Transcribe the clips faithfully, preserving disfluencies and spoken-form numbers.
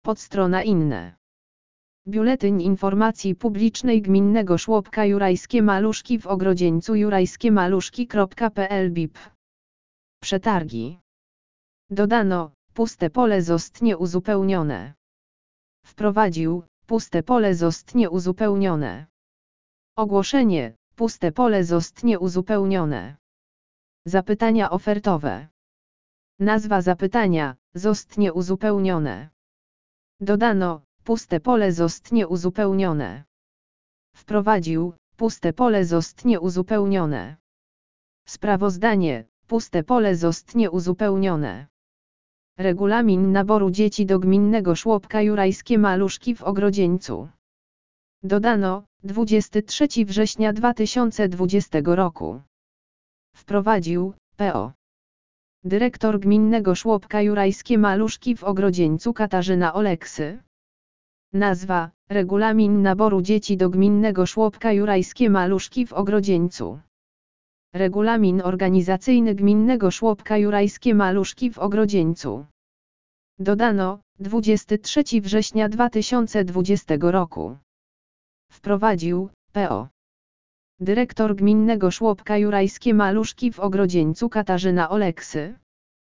Podstrona inne. Biuletyn Informacji Publicznej Gminnego Żłobka Jurajskie Maluszki w Ogrodzieńcu jurajskiemaluszki.pl B I P. Przetargi. Dodano, puste pole zostanie uzupełnione. Wprowadził, puste pole zostanie uzupełnione. Ogłoszenie, puste pole zostanie uzupełnione. Zapytania ofertowe. Nazwa zapytania, zostanie uzupełnione. Dodano, puste pole zostanie uzupełnione. Wprowadził, puste pole zostanie uzupełnione. Sprawozdanie, puste pole zostanie uzupełnione. Regulamin naboru dzieci do Gminnego Żłobka Jurajskie Maluszki w Ogrodzieńcu. Dodano, dwudziestego trzeciego września dwa tysiące dwudziestego roku. Wprowadził, P O Dyrektor Gminnego Żłobka Jurajskie Maluszki w Ogrodzieńcu Katarzyna Oleksy. Nazwa, regulamin naboru dzieci do Gminnego Żłobka Jurajskie Maluszki w Ogrodzieńcu. Regulamin organizacyjny Gminnego Żłobka Jurajskie Maluszki w Ogrodzieńcu. Dodano, dwudziestego trzeciego września dwa tysiące dwudziestego roku. Wprowadził, P O Dyrektor Gminnego Żłobka Jurajskie Maluszki w Ogrodzieńcu Katarzyna Oleksy.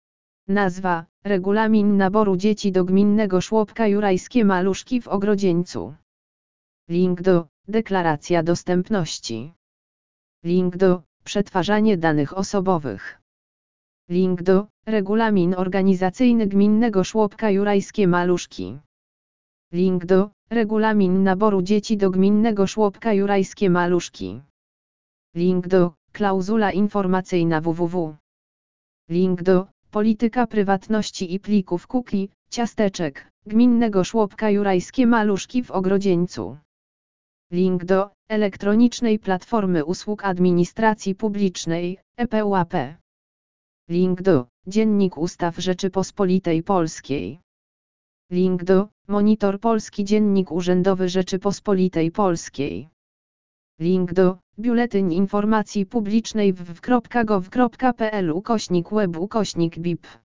Nazwa, regulamin naboru dzieci do Gminnego Żłobka Jurajskie Maluszki w Ogrodzieńcu. Link do, deklaracja dostępności. Link do, przetwarzanie danych osobowych. Link do, regulamin organizacyjny Gminnego Żłobka Jurajskie Maluszki. Link do, regulamin naboru dzieci do Gminnego Żłobka Jurajskie Maluszki. Link do, klauzula informacyjna www. Link do, polityka prywatności i plików cookie, ciasteczek, Gminnego Żłobka Jurajskie Maluszki w Ogrodzieńcu. Link do, elektronicznej platformy usług administracji publicznej, E P U A P. Link do, Dziennik Ustaw Rzeczypospolitej Polskiej. Link do, Monitor Polski Dziennik Urzędowy Rzeczypospolitej Polskiej. Link do, Biuletyn Informacji Publicznej w w kropka gov kropka pl ukośnik web ukośnik B I P.